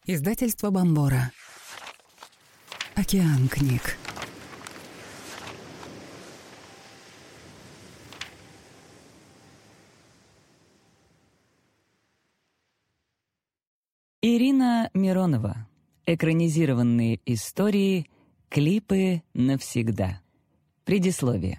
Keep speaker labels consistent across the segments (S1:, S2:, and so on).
S1: Издательство Бомбора. Океан книг.
S2: Ирина Миронова. Экранизированные истории, клипы навсегда. Предисловие.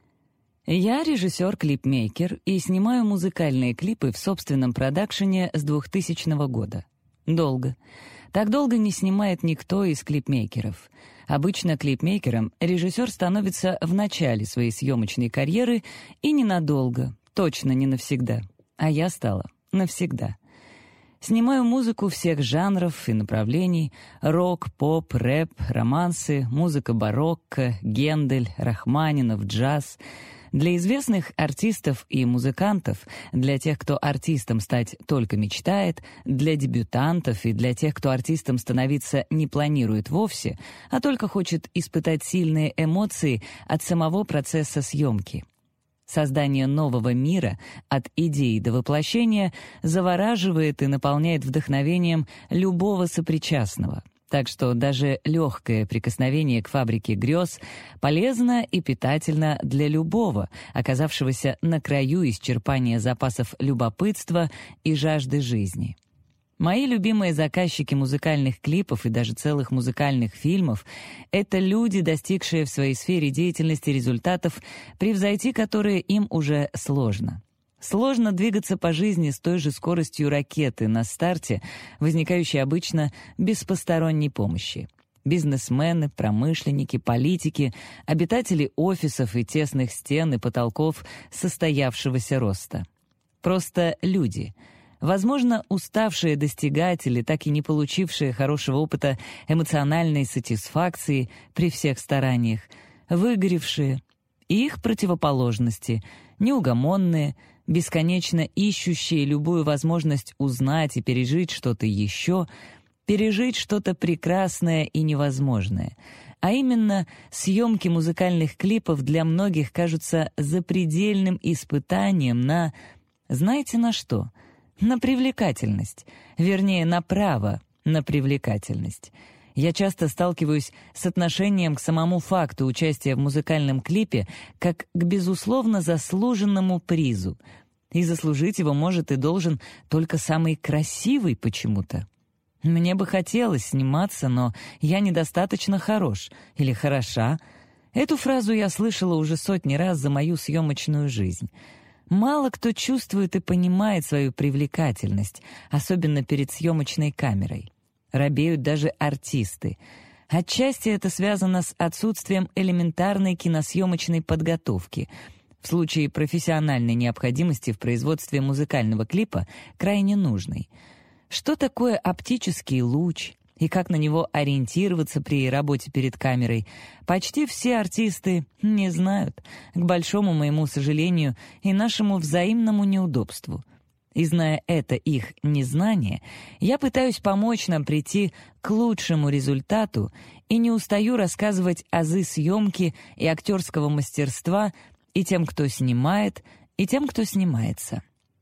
S2: Я режиссер-клипмейкер и снимаю музыкальные клипы в собственном продакшене с 2000 года. Долго. Так долго не снимает никто из клипмейкеров. Обычно клипмейкером режиссер становится в начале своей съемочной карьеры и ненадолго, точно не навсегда. А я стала навсегда. Снимаю музыку всех жанров и направлений: рок, поп, рэп, романсы, музыка барокко, Гендель, Рахманинов, джаз. Для известных артистов и музыкантов, для тех, кто артистом стать только мечтает, для дебютантов и для тех, кто артистом становиться не планирует вовсе, а только хочет испытать сильные эмоции от самого процесса съемки. Создание нового мира от идеи до воплощения завораживает и наполняет вдохновением любого сопричастного. Так что даже легкое прикосновение к фабрике грез полезно и питательно для любого, оказавшегося на краю исчерпания запасов любопытства и жажды жизни. Мои любимые заказчики музыкальных клипов и даже целых музыкальных фильмов — это люди, достигшие в своей сфере деятельности результатов, превзойти которые им уже сложно. Сложно двигаться по жизни с той же скоростью ракеты на старте, возникающей обычно без посторонней помощи. Бизнесмены, промышленники, политики, обитатели офисов и тесных стен и потолков состоявшегося роста. Просто люди. Возможно, уставшие достигатели, так и не получившие хорошего опыта эмоциональной сатисфакции при всех стараниях, выгоревшие, и их противоположности, неугомонные, бесконечно ищущие любую возможность узнать и пережить что-то еще, пережить что-то прекрасное и невозможное. А именно, съемки музыкальных клипов для многих кажутся запредельным испытанием на... Знаете на что? На привлекательность. Вернее, на право на привлекательность. Я часто сталкиваюсь с отношением к самому факту участия в музыкальном клипе как к безусловно заслуженному призу. И заслужить его может и должен только самый красивый почему-то. Мне бы хотелось сниматься, но я недостаточно хорош или хороша. Эту фразу я слышала уже сотни раз за мою съемочную жизнь. Мало кто чувствует и понимает свою привлекательность, особенно перед съемочной камерой. Робеют даже артисты. Отчасти это связано с отсутствием элементарной киносъемочной подготовки. В случае профессиональной необходимости в производстве музыкального клипа крайне нужной. Что такое оптический луч и как на него ориентироваться при работе перед камерой, почти все артисты не знают, к большому моему сожалению и нашему взаимному неудобству. И зная это их незнание, я пытаюсь помочь нам прийти к лучшему результату и не устаю рассказывать азы съемки и актерского мастерства и тем, кто снимает, и тем, кто снимается.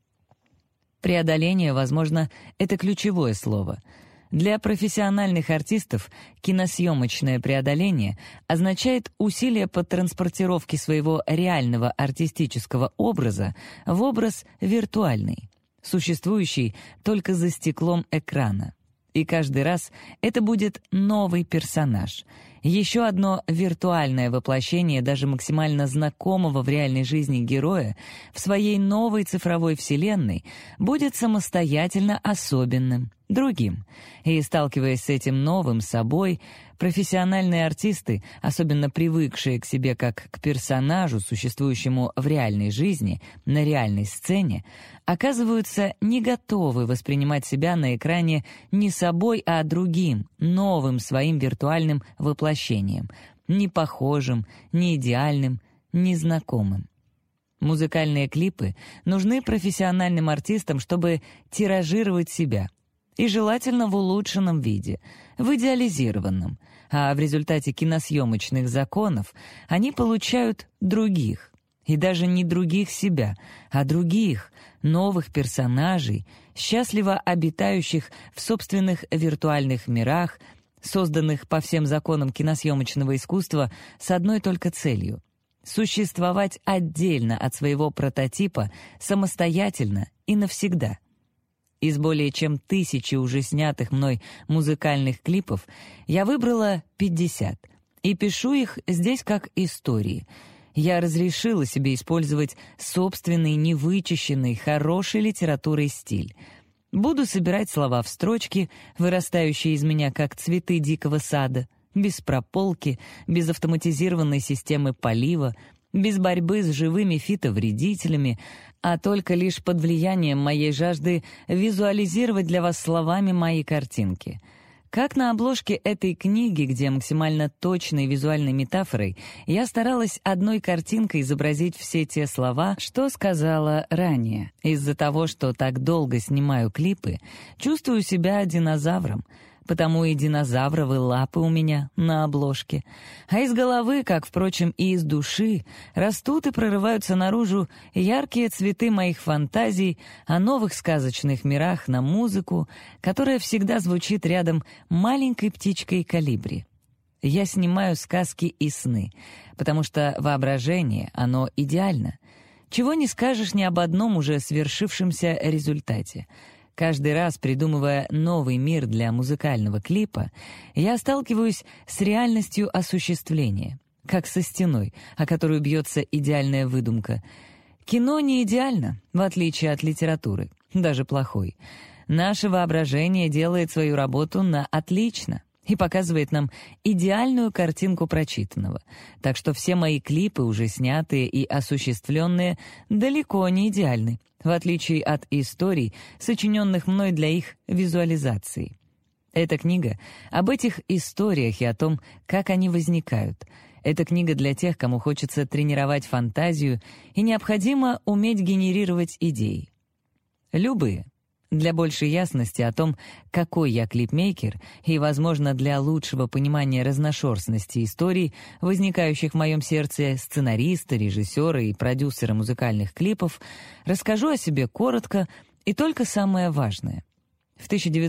S2: Преодоление, возможно, это ключевое слово. Для профессиональных артистов киносъемочное преодоление означает усилие по транспортировке своего реального артистического образа в образ виртуальный, существующий только за стеклом экрана. И каждый раз это будет новый персонаж, еще одно виртуальное воплощение даже максимально знакомого в реальной жизни героя в своей новой цифровой вселенной будет самостоятельно особенным, другим. И, сталкиваясь с этим новым собой, профессиональные артисты, особенно привыкшие к себе как к персонажу, существующему в реальной жизни, на реальной сцене, оказываются не готовы воспринимать себя на экране не собой, а другим, новым своим виртуальным воплощением, не похожим, не идеальным, незнакомым. Музыкальные клипы нужны профессиональным артистам, чтобы тиражировать себя, и желательно в улучшенном виде, в идеализированном, а в результате киносъемочных законов они получают других, И даже не других себя, а других, новых персонажей, счастливо обитающих в собственных виртуальных мирах, созданных по всем законам киносъемочного искусства с одной только целью — существовать отдельно от своего прототипа, самостоятельно и навсегда. Из более чем 1000 уже снятых мной музыкальных клипов я выбрала 50 и пишу их здесь как истории. Я разрешила себе использовать собственный, невычищенный, хорошей литературой стиль. Буду собирать слова в строчки, вырастающие из меня как цветы дикого сада, без прополки, без автоматизированной системы полива, без борьбы с живыми фитовредителями, а только лишь под влиянием моей жажды визуализировать для вас словами мои картинки. Как на обложке этой книги, где максимально точной визуальной метафорой я старалась одной картинкой изобразить все те слова, что сказала ранее. Из-за того, что так долго снимаю клипы, чувствую себя динозавром, потому и динозавровые лапы у меня на обложке. А из головы, как, впрочем, и из души, растут и прорываются наружу яркие цветы моих фантазий о новых сказочных мирах на музыку, которая всегда звучит рядом маленькой птичкой колибри. Я снимаю сказки и сны, потому что воображение, оно идеально. Чего не скажешь ни об одном уже свершившемся результате. Каждый раз, придумывая новый мир для музыкального клипа, я сталкиваюсь с реальностью осуществления, как со стеной, о которую бьется идеальная выдумка. Кино не идеально, в отличие от литературы, даже плохой. Наше воображение делает свою работу на отлично и показывает нам идеальную картинку прочитанного. Так что все мои клипы, уже снятые и осуществленные, далеко не идеальны, в отличие от историй, сочиненных мной для их визуализации. Эта книга об этих историях и о том, как они возникают. Это книга для тех, кому хочется тренировать фантазию и необходимо уметь генерировать идеи. Любые. Для большей ясности о том, какой я клипмейкер, и, возможно, для лучшего понимания разношерстности историй, возникающих в моем сердце сценариста, режиссера и продюсера музыкальных клипов, расскажу о себе коротко и только самое важное. В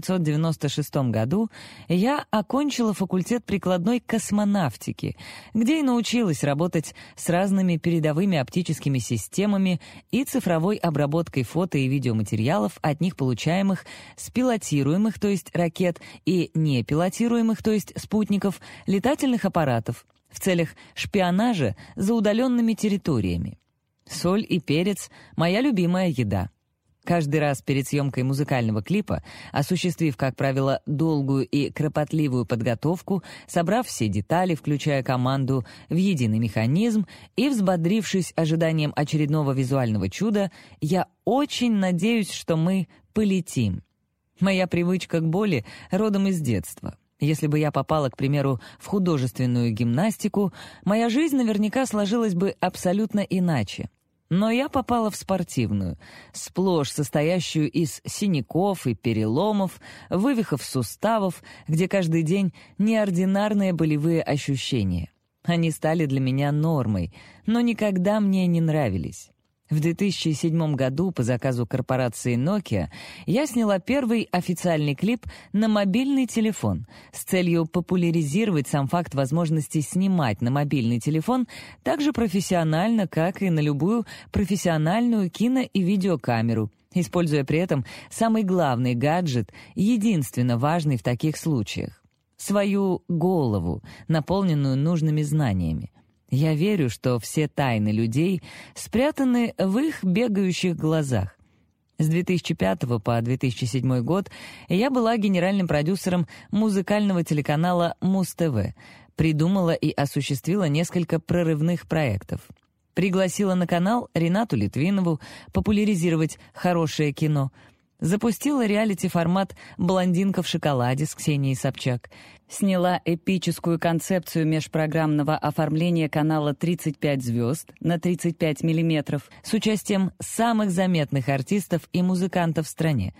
S2: 1996 году я окончила факультет прикладной космонавтики, где и научилась работать с разными передовыми оптическими системами и цифровой обработкой фото- и видеоматериалов, от них получаемых с пилотируемых, то есть ракет, и непилотируемых, то есть спутников, летательных аппаратов, в целях шпионажа за удаленными территориями. Соль и перец — моя любимая еда. Каждый раз перед съемкой музыкального клипа, осуществив, как правило, долгую и кропотливую подготовку, собрав все детали, включая команду, в единый механизм и взбодрившись ожиданием очередного визуального чуда, я очень надеюсь, что мы полетим. Моя привычка к боли родом из детства. Если бы я попала, к примеру, в художественную гимнастику, моя жизнь наверняка сложилась бы абсолютно иначе. Но я попала в спортивную, сплошь состоящую из синяков и переломов, вывихов суставов, где каждый день неординарные болевые ощущения. Они стали для меня нормой, но никогда мне не нравились. В 2007 году по заказу корпорации Nokia я сняла первый официальный клип на мобильный телефон с целью популяризировать сам факт возможности снимать на мобильный телефон так же профессионально, как и на любую профессиональную кино- и видеокамеру, используя при этом самый главный гаджет, единственно важный в таких случаях — свою голову, наполненную нужными знаниями. Я верю, что все тайны людей спрятаны в их бегающих глазах. С 2005 по 2007 год я была генеральным продюсером музыкального телеканала Муз-ТВ, придумала и осуществила несколько прорывных проектов. Пригласила на канал Ренату Литвинову популяризировать хорошее кино, запустила реалити-формат «Блондинка в шоколаде» с Ксенией Собчак, сняла эпическую концепцию межпрограммного оформления канала «35 звезд» на 35 миллиметров с участием самых заметных артистов и музыкантов в стране,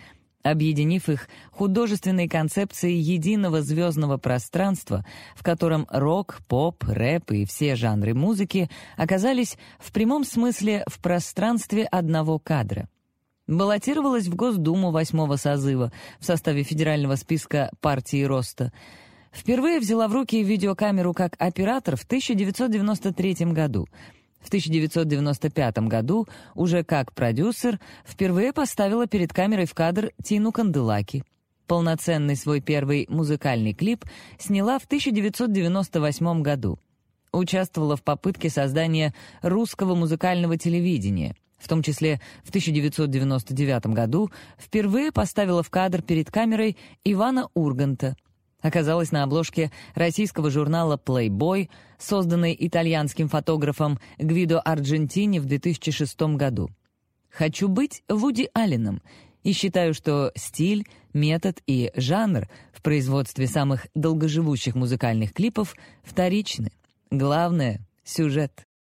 S2: объединив их художественной концепцией единого звездного пространства, в котором рок, поп, рэп и все жанры музыки оказались в прямом смысле в пространстве одного кадра. Баллотировалась в Госдуму 8-го созыва в составе федерального списка партии Роста. Впервые взяла в руки видеокамеру как оператор в 1993 году. В 1995 году, уже как продюсер, впервые поставила перед камерой в кадр Тину Канделаки. Полноценный свой первый музыкальный клип сняла в 1998 году. Участвовала в попытке создания русского музыкального телевидения. В том числе в 1999 году впервые поставила в кадр перед камерой Ивана Урганта. Оказалась на обложке российского журнала Playboy, созданной итальянским фотографом Гвидо Арджентини в 2006 году. «Хочу быть Вуди Алленом» и считаю, что стиль, метод и жанр в производстве самых долгоживущих музыкальных клипов вторичны. Главное — сюжет.